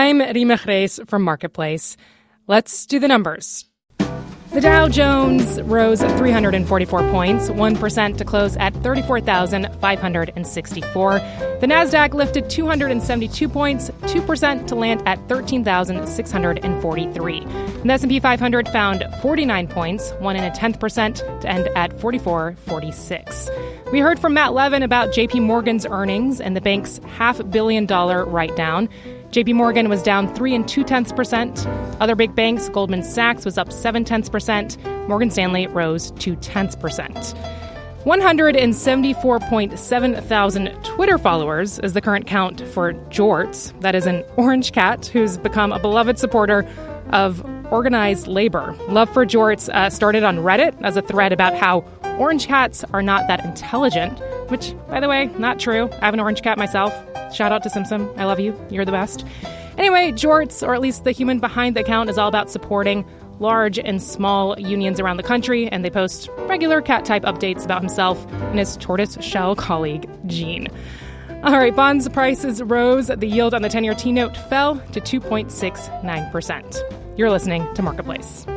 I'm Rima Reis from Marketplace. Let's do the numbers. The Dow Jones rose 344 points, 1% to close at 34,564. The Nasdaq lifted 272 points, 2% to land at 13,643. And the S&P 500 found 49 points, 1.1% to end at 4446. We heard from Matt Levin about JP Morgan's earnings and the bank's $500 million write-down. JP Morgan was down 3.2%. Other big banks, Goldman Sachs was up 0.7%. Morgan Stanley rose 0.2%. 174.7 thousand Twitter followers is the current count for Jorts. That is an orange cat who's become a beloved supporter of organized labor. Love for Jorts started on Reddit as a thread about how orange cats are not that intelligent, which, by the way, not true. I have an orange cat myself. Shout out to Simsim. I love you. You're the best. Anyway, Jorts, or at least the human behind the account, is all about supporting large and small unions around the country, and they post regular cat-type updates about himself and his tortoise-shell colleague, Gene. All right, bonds prices rose. The yield on the 10-year T-note fell to 2.69%. You're listening to Marketplace.